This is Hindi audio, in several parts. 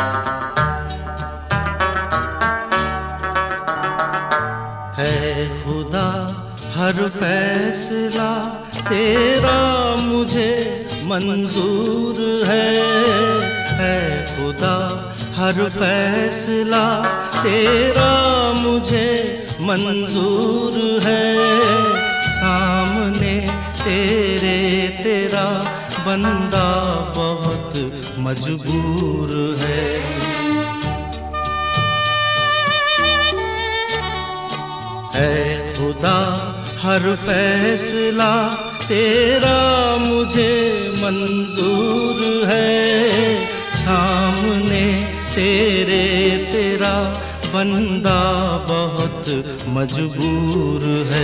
है खुदा हर फैसला तेरा मुझे मंजूर है खुदा हर फैसला तेरा मुझे मंजूर है। सामने तेरे तेरा बंदा बहुत मजबूर है। खुदा हर फैसला तेरा मुझे मंजूर है। सामने तेरे तेरा बंदा बहुत मजबूर है।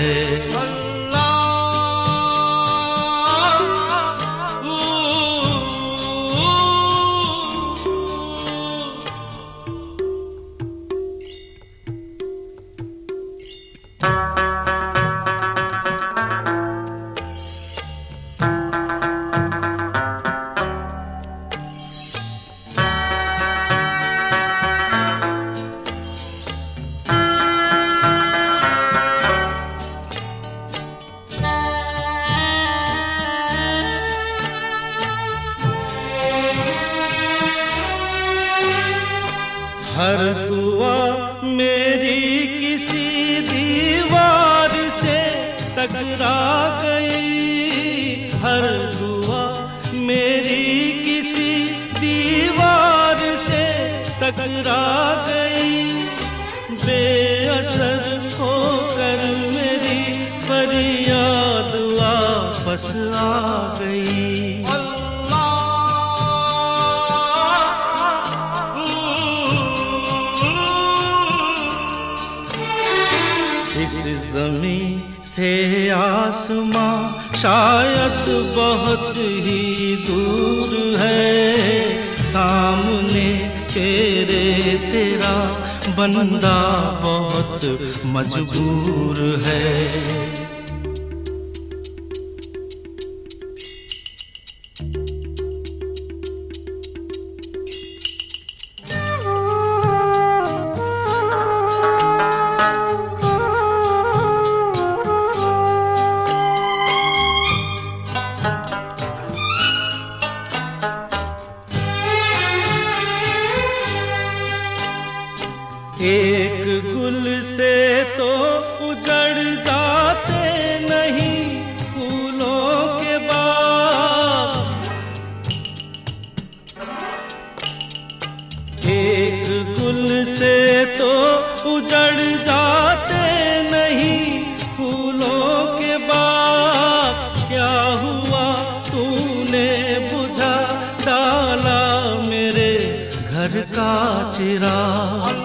हर दुआ मेरी किसी दीवार से टकरा गई। हर दुआ मेरी किसी दीवार से टकरा गई। बेअसर होकर मेरी फरियाद वापस आ गई। इस ज़मीं से आसमां शायद बहुत ही दूर है। सामने तेरे तेरा बंदा बहुत मजबूर है। एक गुल से तो उजड़ जाते नहीं फूलों के बाग। एक गुल से तो उजड़ जाते नहीं फूलों के बाग। क्या हुआ तूने बुझा डाला मेरे घर का चिराग।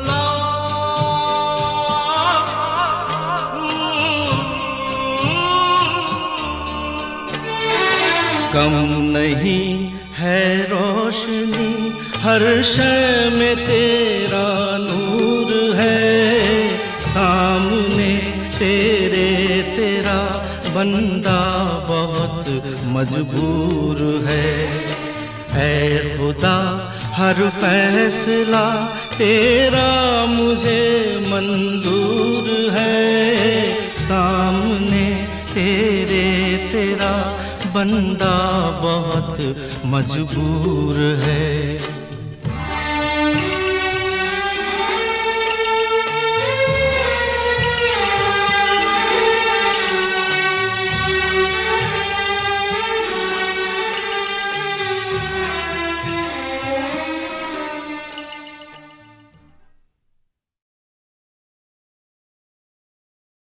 कम नहीं है रोशनी हर शय में तेरा नूर है। सामने तेरे तेरा बंदा बहुत मजबूर है। ऐ खुदा हर फैसला तेरा मुझे मंजूर है। सामने तेरे तेरा बंदा बहुत मजबूर है।